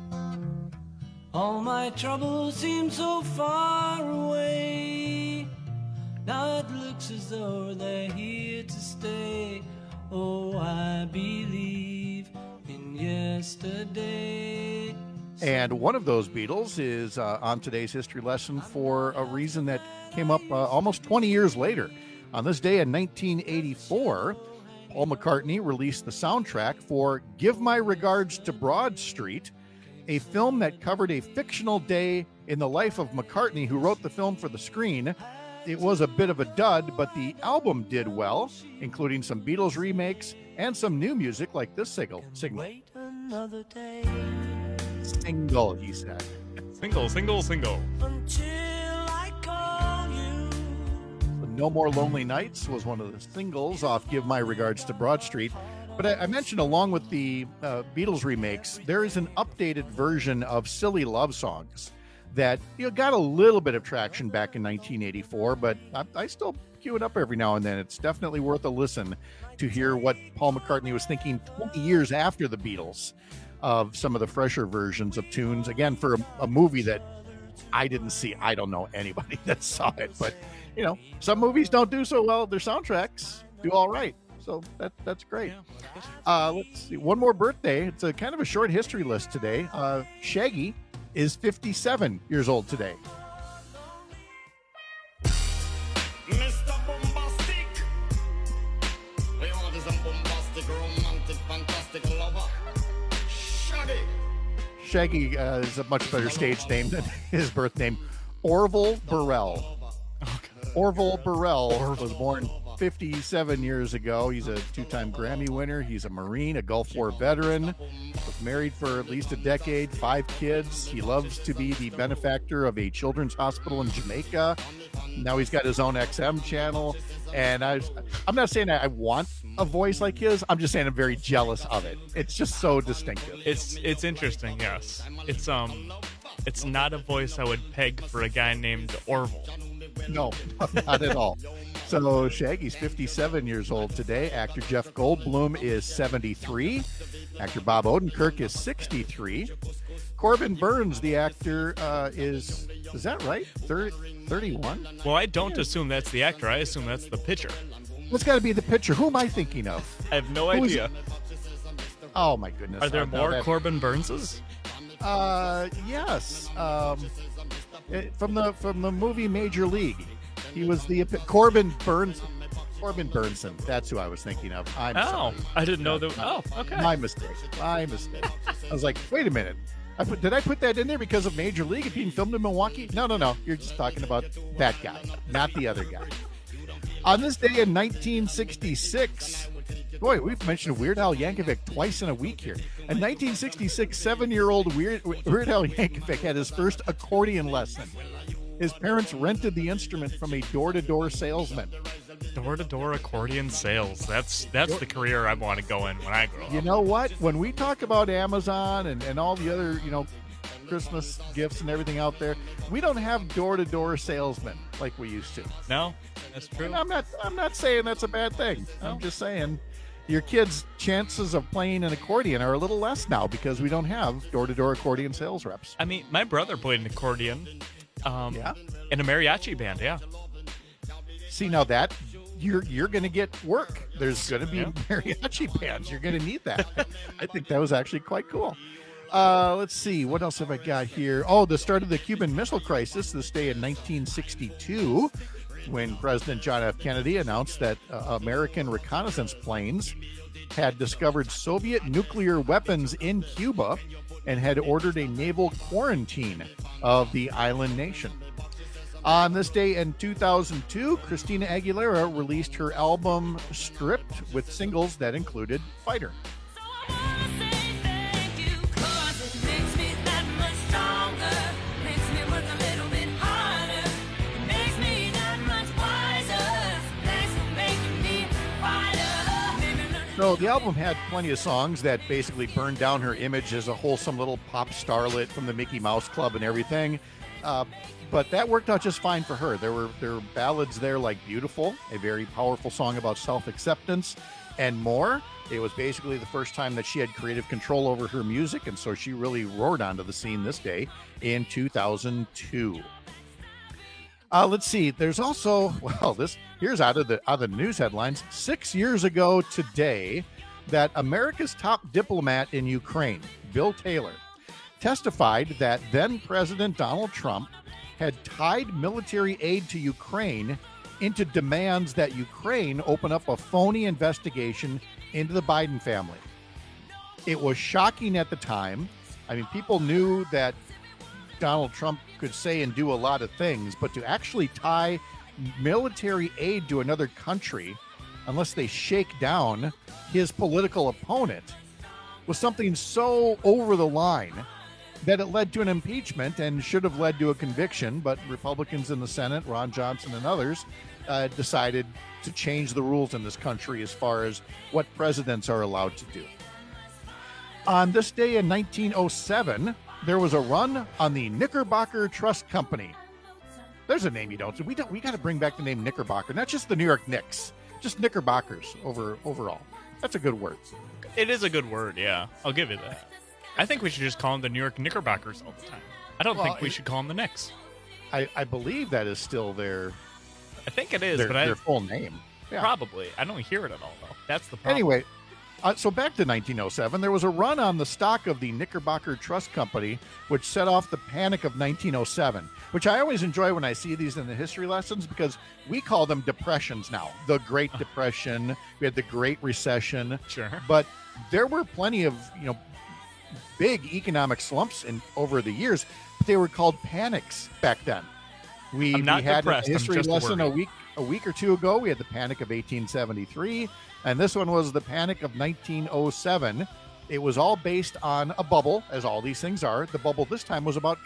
all my troubles seem so far away. Now it looks as though they're here to stay. Oh, I believe in yesterday. And one of those Beatles is on today's history lesson for a reason that came up almost 20 years later. On this day in 1984, Paul McCartney released the soundtrack for Give My Regards to Broad Street, a film that covered a fictional day in the life of McCartney, who wrote the film for the screen. It was a bit of a dud, but the album did well, including some Beatles remakes and some new music like this single. Single, he said. Single. No More Lonely Nights was one of the singles off Give My Regards to Broad Street. But I mentioned, along with the Beatles remakes, there is an updated version of Silly Love Songs that got a little bit of traction back in 1984, but I still cue it up every now and then. It's definitely worth a listen to hear what Paul McCartney was thinking 20 years after the Beatles of some of the fresher versions of tunes. Again, for a movie that I didn't see. I don't know anybody that saw it, but some movies don't do so well. Their soundtracks do all right. So that's great. Let's see. One more birthday. It's a kind of a short history list today. Shaggy is 57 years old today. Mr. Bombastic. We want is a bombastic, romantic, fantastic lover. Shaggy. Shaggy is a much better stage name than his birth name. Orville Burrell. Orville Burrell was born 57 years ago. He's a two-time Grammy winner. He's a Marine, a Gulf War veteran. Was married for at least a decade, 5 kids. He loves to be the benefactor of a children's hospital in Jamaica. Now he's got his own XM channel. And I'm not saying I want a voice like his. I'm just saying I'm very jealous of it. It's just so distinctive. It's interesting, yes. It's not a voice I would peg for a guy named Orville. No, not at all. So Shaggy's 57 years old today. Actor Jeff Goldblum is 73. Actor Bob Odenkirk is 63. Corbin Burns, the actor, is that right? 31? Well, I don't assume that's the actor. I assume that's the pitcher. What's got to be the pitcher? Who am I thinking of? I have no idea. Oh, my goodness. Are there more Corbin Burnses? Yes. From the movie Major League. He was the Corbin Burnson. That's who I was thinking of. I'm sorry. I didn't know that. Oh, okay. My mistake. I was like, wait a minute. Did I put that in there because of Major League? It being filmed in Milwaukee? No. You're just talking about that guy, not the other guy. On this day in 1966, boy, we've mentioned Weird Al Yankovic twice in a week here. In 1966, 7-year-old Weird Al Yankovic had his first accordion lesson. His parents rented the instrument from a door-to-door salesman. Door-to-door accordion sales. That's the career I want to go in when I grow up. You know what? When we talk about Amazon and all the other, Christmas gifts and everything out there, we don't have door-to-door salesmen like we used to. No, that's true. And I'm not saying that's a bad thing. No. I'm just saying your kids' chances of playing an accordion are a little less now because we don't have door-to-door accordion sales reps. I mean, my brother played an accordion. In a mariachi band, yeah. See, now that you're going to get work. There's going to be mariachi bands. You're going to need that. I think that was actually quite cool. Let's see. What else have I got here? Oh, the start of the Cuban Missile Crisis, this day in 1962, when President John F. Kennedy announced that American reconnaissance planes had discovered Soviet nuclear weapons in Cuba and had ordered a naval quarantine of the island nation. On this day in 2002, Christina Aguilera released her album Stripped with singles that included Fighter. So the album had plenty of songs that basically burned down her image as a wholesome little pop starlet from the Mickey Mouse Club and everything. But that worked out just fine for her. There were ballads there like Beautiful, a very powerful song about self-acceptance, and more. It was basically the first time that she had creative control over her music, and so she really roared onto the scene this day in 2002. Let's see. There's also, here's out of the news headlines. 6 years ago today, that America's top diplomat in Ukraine, Bill Taylor, testified that then President Donald Trump had tied military aid to Ukraine into demands that Ukraine open up a phony investigation into the Biden family. It was shocking at the time, I mean, people knew that Donald Trump could say and do a lot of things, but to actually tie military aid to another country, unless they shake down his political opponent, was something so over the line that it led to an impeachment and should have led to a conviction. But Republicans in the Senate, Ron Johnson and others, decided to change the rules in this country as far as what presidents are allowed to do. On this day in 1907, there was a run on the Knickerbocker Trust Company. There's a name you don't. We got to bring back the name Knickerbocker, not just the New York Knicks, just Knickerbockers overall. That's a good word. It is a good word, yeah. I'll give you that. I think we should just call them the New York Knickerbockers all the time. I don't think we should call them the Knicks. I believe that is still their. I think it is, their full name. Yeah. Probably. I don't hear it at all, though. That's the problem. Anyway, so back to 1907, there was a run on the stock of the Knickerbocker Trust Company, which set off the Panic of 1907, which I always enjoy when I see these in the history lessons because we call them depressions now. The Great Depression, we had the Great Recession. Sure. But there were plenty of, big economic slumps over the years, but they were called panics back then. We had a history lesson a week or two ago. We had the Panic of 1873, and this one was the Panic of 1907. It was all based on a bubble, as all these things are. The bubble this time was about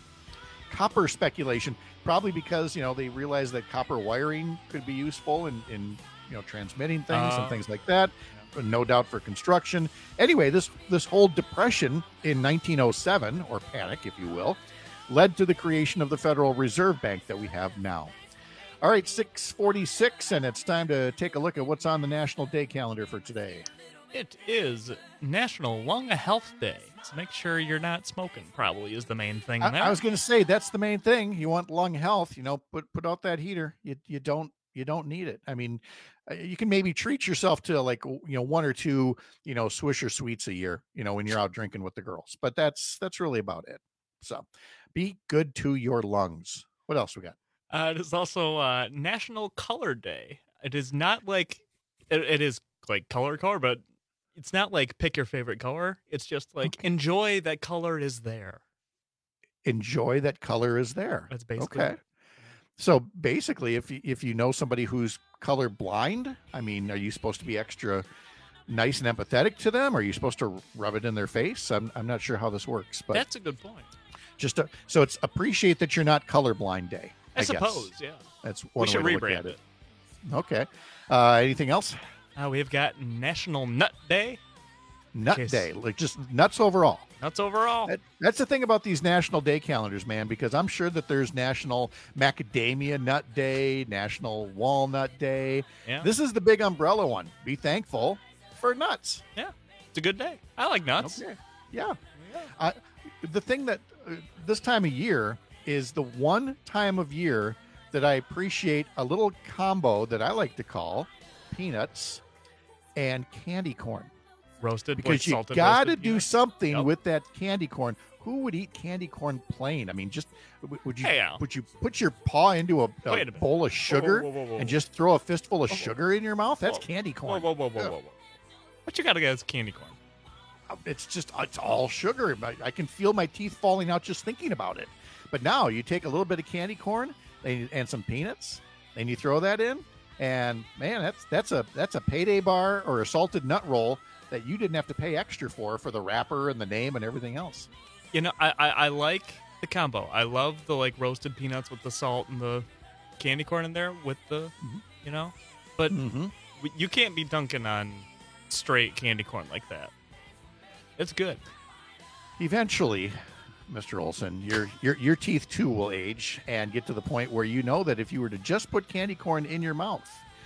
copper speculation, probably because they realized that copper wiring could be useful in transmitting things and things like that. No doubt for construction. Anyway, this whole depression in 1907, or panic, if you will, led to the creation of the Federal Reserve Bank that we have now. All right, 6:46, and it's time to take a look at what's on the National Day calendar for today. It is National Lung Health Day. So make sure you're not smoking, probably, is the main thing there. I was going to say, that's the main thing. You want lung health, put out that heater. You don't need it. I mean, you can maybe treat yourself to one or two, Swisher Sweets a year, when you're out drinking with the girls. But that's really about it. So be good to your lungs. What else we got? It is also National Color Day. It is not like it is like color, but it's not like pick your favorite color. It's just like enjoy that color is there. Enjoy that color is there. That's basically okay. So basically, if you know somebody who's color blind, I mean, are you supposed to be extra nice and empathetic to them? Are you supposed to rub it in their face? I'm not sure how this works, but that's a good point. So it's appreciate that you're not colorblind day. I suppose, guess. Yeah. That's one we should way to rebrand look at it. Okay. Anything else? We've got National Nut Day. Nut Day, like just nuts overall. Nuts overall. That's the thing about these National Day calendars, man, because I'm sure that there's National Macadamia Nut Day, National Walnut Day. Yeah. This is the big umbrella one. Be thankful for nuts. Yeah. It's a good day. I like nuts. Okay. Yeah. The thing that this time of year is the one time of year that I appreciate a little combo that I like to call peanuts and candy corn. Roasted, because you got to do something with that candy corn. Who would eat candy corn plain? I mean, just would you put your paw into a bowl of sugar and just throw a fistful of sugar in your mouth? That's candy corn. Whoa. What you got against candy corn? It's all sugar. I can feel my teeth falling out just thinking about it. But now you take a little bit of candy corn and some peanuts, and you throw that in, and man, that's a payday bar or a salted nut roll that you didn't have to pay extra for the wrapper and the name and everything else. I like the combo. I love the roasted peanuts with the salt and the candy corn in there with the, but you can't be dunking on straight candy corn like that. It's good. Eventually, Mr. Olson, your teeth too will age and get to the point where you know that if you were to just put candy corn in your mouth,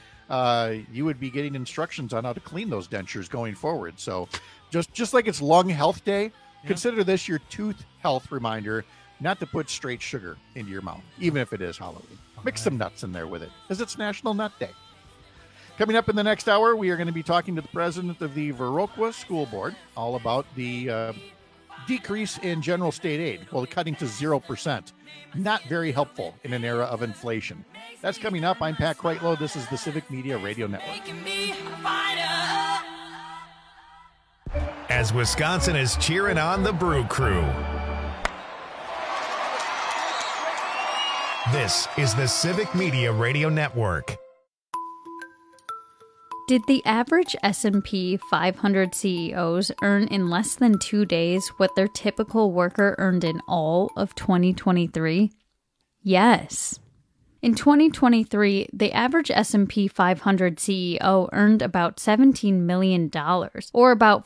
you would be getting instructions on how to clean those dentures going forward. So just like it's Lung Health Day, consider this your tooth health reminder not to put straight sugar into your mouth, even if it is Halloween. Mix some nuts in there with it, because it's National Nut Day. Coming up in the next hour, we are going to be talking to the president of the Viroqua School Board all about the decrease in general state aid, well, cutting to 0%. Not very helpful in an era of inflation. That's coming up. I'm Pat Kreitlow. This is the Civic Media Radio Network. as Wisconsin is cheering on the Brew Crew. This is the Civic Media Radio Network. Did the average S&P 500 CEOs earn in less than 2 days what their typical worker earned in all of 2023? Yes. In 2023, the average S&P 500 CEO earned about $17 million, or about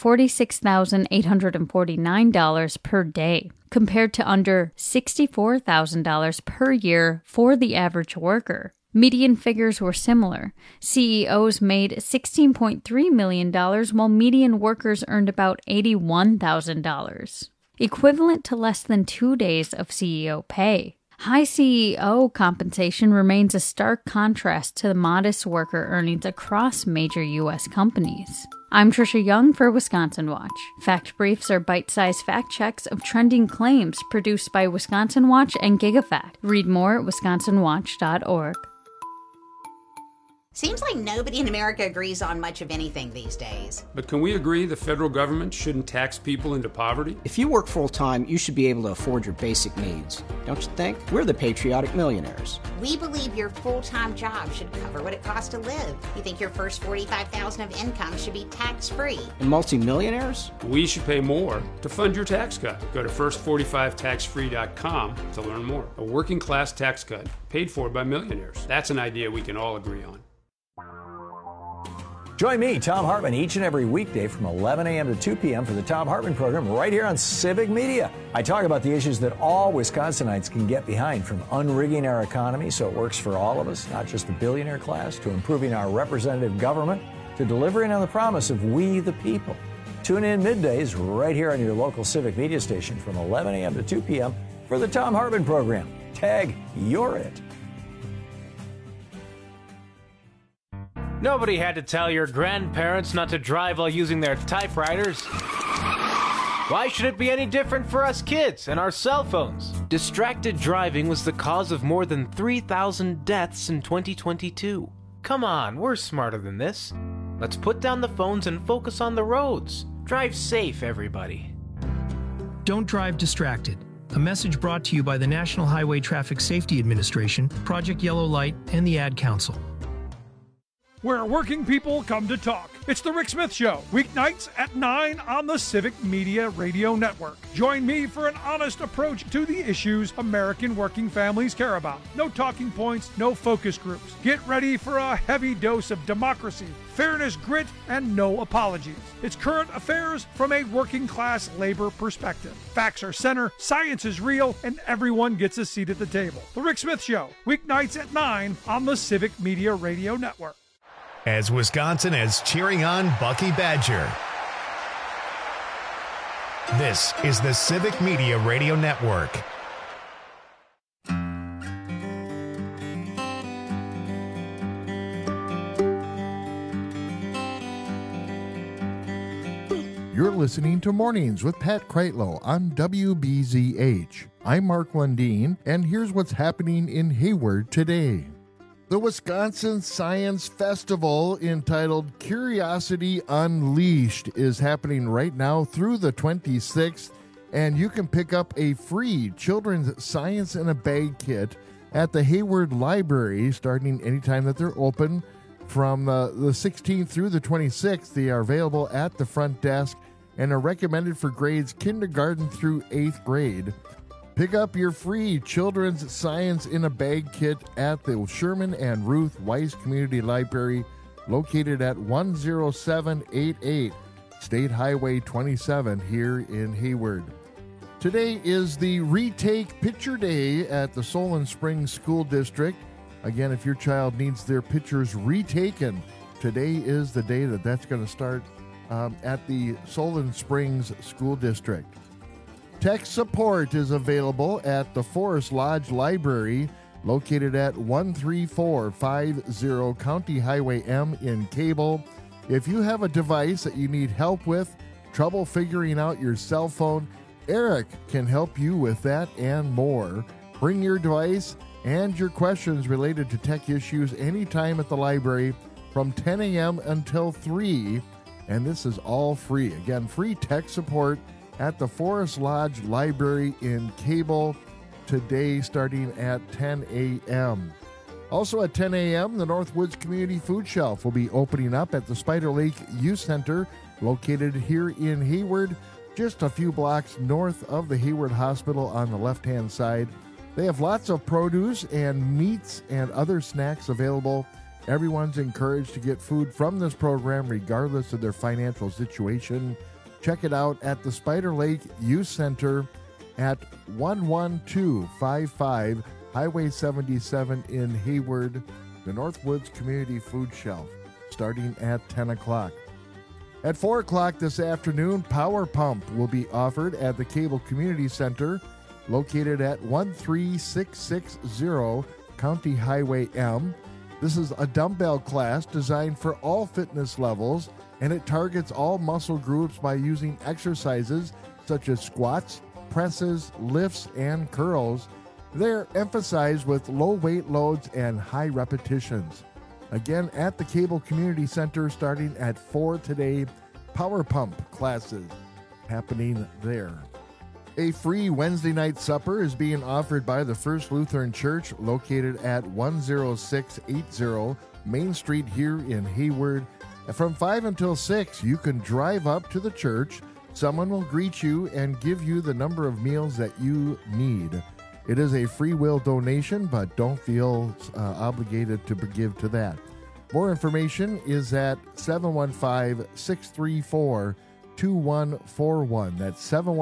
$46,849 per day, compared to under $64,000 per year for the average worker. Median figures were similar. CEOs made $16.3 million, while median workers earned about $81,000, equivalent to less than 2 days of CEO pay. High CEO compensation remains a stark contrast to the modest worker earnings across major U.S. companies. I'm Trisha Young for Wisconsin Watch. Fact Briefs are bite-sized fact checks of trending claims produced by Wisconsin Watch and GigaFact. Read more at wisconsinwatch.org. Seems like nobody in America agrees on much of anything these days. But can we agree the federal government shouldn't tax people into poverty? If you work full-time, you should be able to afford your basic needs. Don't you think? We're the patriotic millionaires. We believe your full-time job should cover what it costs to live. You think your first $45,000 of income should be tax-free. And multimillionaires? We should pay more to fund your tax cut. Go to first45taxfree.com to learn more. A working class tax cut paid for by millionaires. That's an idea we can all agree on. Join me, Tom Hartman, each and every weekday from 11 a.m. to 2 p.m. for the Tom Hartman program right here on Civic Media. I talk about the issues that all Wisconsinites can get behind, from unrigging our economy so it works for all of us, not just the billionaire class, to improving our representative government, to delivering on the promise of we the people. Tune in middays right here on your local Civic Media station from 11 a.m. to 2 p.m. for the Tom Hartman program. Tag, you're it. Nobody had to tell your grandparents not to drive while using their typewriters. Why should it be any different for us kids and our cell phones? Distracted driving was the cause of more than 3,000 deaths in 2022. Come on, we're smarter than this. Let's put down the phones and focus on the roads. Drive safe, everybody. Don't drive distracted. A message brought to you by the National Highway Traffic Safety Administration, Project Yellow Light, and the Ad Council. Where working people come to talk. It's The Rick Smith Show, weeknights at 9 on the Civic Media Radio Network. Join me for an honest approach to the issues American working families care about. No talking points, no focus groups. Get ready for a heavy dose of democracy, fairness, grit, and no apologies. It's current affairs from a working class labor perspective. Facts are center, science is real, and everyone gets a seat at the table. The Rick Smith Show, weeknights at 9 on the Civic Media Radio Network. As Wisconsin is cheering on Bucky Badger. This is the Civic Media Radio Network. You're listening to Mornings with Pat Kreitlow on WBZH. I'm Mark Lundeen, and here's what's happening in Hayward today. The Wisconsin Science Festival, entitled Curiosity Unleashed, is happening right now through the 26th, and you can pick up a free children's science in a bag kit at the Hayward Library starting anytime that they're open from the 16th through the 26th. They are available at the front desk and are recommended for grades kindergarten through 8th grade. Pick up your free children's science in a bag kit at the Sherman and Ruth Weiss Community Library, located at 10788 State Highway 27 here in Hayward. Today is the Retake Picture Day at the Solon Springs School District. Again, if your child needs their pictures retaken, today is the day that's going to start at the Solon Springs School District. Tech support is available at the Forest Lodge Library, located at 13450 County Highway M in Cable. If you have a device that you need help with, trouble figuring out your cell phone, Eric can help you with that and more. Bring your device and your questions related to tech issues anytime at the library from 10 a.m. until 3. and this is all free. Again, free tech support at the Forest Lodge Library in Cable today starting at 10 a.m. Also at 10 a.m., the Northwoods Community Food Shelf will be opening up at the Spider Lake Youth Center located here in Hayward, just a few blocks north of the Hayward Hospital on the left-hand side. They have lots of produce and meats and other snacks available. Everyone's encouraged to get food from this program regardless of their financial situation. Check it out at the Spider Lake Youth Center at 11255 Highway 77 in Hayward, the Northwoods Community Food Shelf, starting at 10 o'clock. At 4 o'clock this afternoon, Power Pump will be offered at the Cable Community Center, located at 13660 County Highway M. This is a dumbbell class designed for all fitness levels, and it targets all muscle groups by using exercises such as squats, presses, lifts, and curls. They're emphasized with low weight loads and high repetitions. Again, at the Cable Community Center starting at 4 today, Power Pump classes happening there. A free Wednesday night supper is being offered by the First Lutheran Church located at 10680 Main Street here in Hayward. From 5 until 6, you can drive up to the church. Someone will greet you and give you the number of meals that you need. It is a free will donation, but don't feel obligated to give to that. More information is at 715-634-2141. That's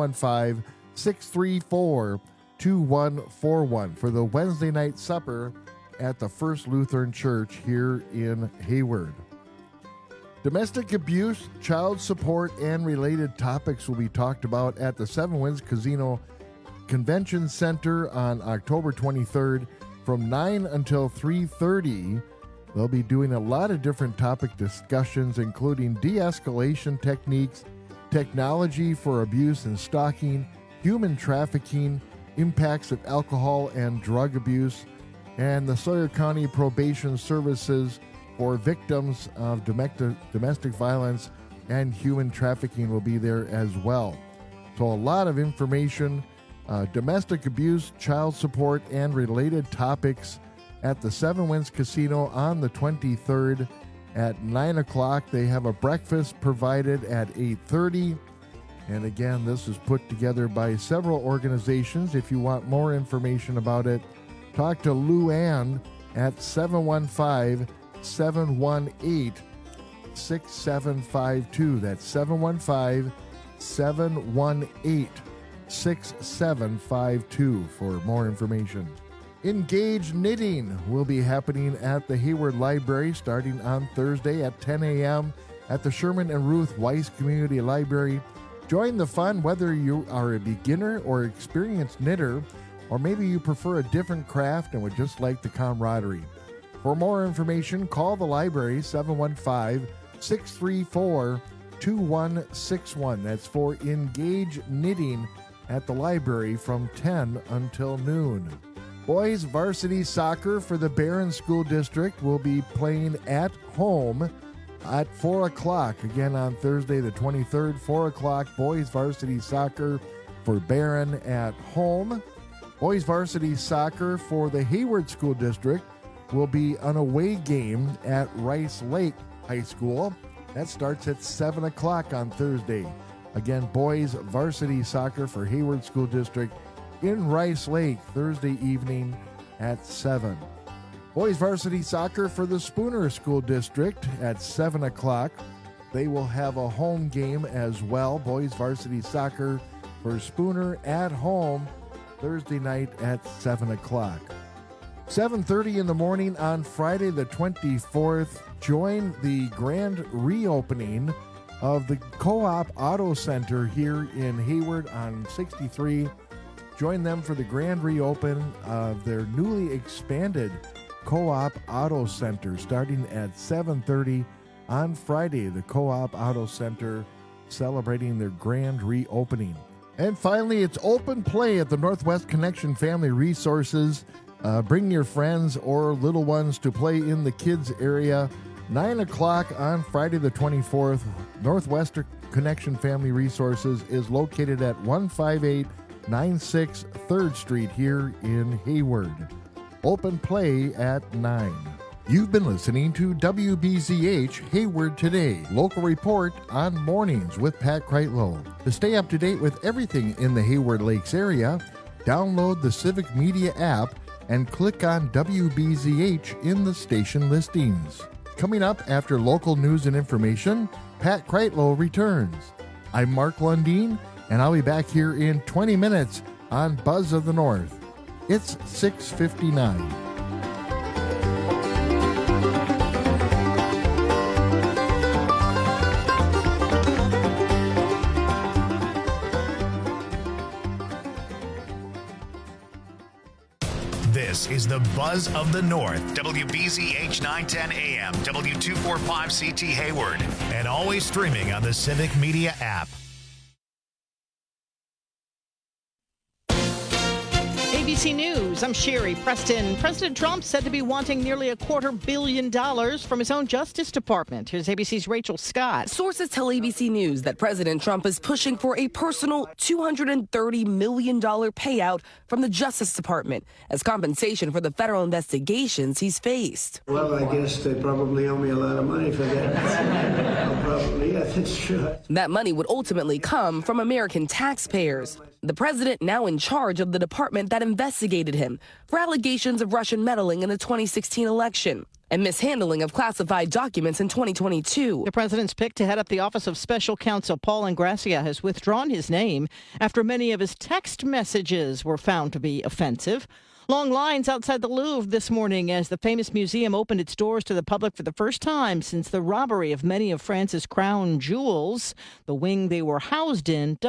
715-634-2141 for the Wednesday night supper at the First Lutheran Church here in Hayward. Domestic abuse, child support, and related topics will be talked about at the Seven Winds Casino Convention Center on October 23rd from 9 until 3:30. They'll be doing a lot of different topic discussions, including de-escalation techniques, technology for abuse and stalking, human trafficking, impacts of alcohol and drug abuse, and the Sawyer County Probation Services for victims of domestic violence and human trafficking will be there as well. So a lot of information, domestic abuse, child support, and related topics at the Seven Winds Casino on the 23rd at 9 o'clock. They have a breakfast provided at 8:30. And again, this is put together by several organizations. If you want more information about it, talk to Lou Ann at 715-718-6752. That's 715-718-6752 for more information. Engage Knitting will be happening at the Hayward Library starting on Thursday at 10 a.m. at the Sherman and Ruth Weiss Community Library. Join the fun whether you are a beginner or experienced knitter, or maybe you prefer a different craft and would just like the camaraderie. For more information, call the library 715-634-2161. That's for Engage Knitting at the library from 10 until noon. Boys varsity soccer for the Barron School District will be playing at home at 4 o'clock. Again on Thursday the 23rd, 4 o'clock, boys varsity soccer for Barron at home. Boys varsity soccer for the Hayward School District will be an away game at Rice Lake High School. That starts at 7 o'clock on Thursday. Again, boys varsity soccer for Hayward School District in Rice Lake Thursday evening at 7. Boys varsity soccer for the Spooner School District at 7 o'clock. They will have a home game as well. Boys varsity soccer for Spooner at home Thursday night at 7 o'clock. 7:30 in the morning on Friday the 24th, join the grand reopening of the Co-op Auto Center here in Hayward on 63. Join them for the grand reopen of their newly expanded Co-op Auto Center starting at 7:30 on Friday. The Co-op Auto Center celebrating their grand reopening. And finally, it's open play at the Northwest Connection Family Resources. Bring your friends or little ones to play in the kids area 9 o'clock on Friday the 24th, Northwestern Connection Family Resources is located at 15896 3rd Street here in Hayward. Open play at 9. You've been listening to WBZH Hayward Today, local report on mornings with Pat Kreitlow. To stay up to date with everything in the Hayward Lakes area, download the Civic Media app and click on WBZH in the station listings. Coming up after local news and information, Pat Kreitlow returns. I'm Mark Lundeen, and I'll be back here in 20 minutes on Buzz of the North. It's 6:59. This is the Buzz of the North, WBZH 910 AM, W245CT Hayward, and always streaming on the Civic Media app. ABC News, I'm Sherry Preston. President Trump said to be wanting nearly $250 million from his own Justice Department. Here's ABC's Rachel Scott. Sources tell ABC News that President Trump is pushing for a personal $230 million payout from the Justice Department as compensation for the federal investigations he's faced. Well, I guess they probably owe me a lot of money for that. Probably, yes, it's true. That money would ultimately come from American taxpayers. The president now in charge of the department that investigated him for allegations of Russian meddling in the 2016 election and mishandling of classified documents in 2022. The president's pick to head up the Office of Special Counsel Paul Ingrassia has withdrawn his name after many of his text messages were found to be offensive. Long lines outside the Louvre this morning as the famous museum opened its doors to the public for the first time since the robbery of many of France's crown jewels. The wing they were housed in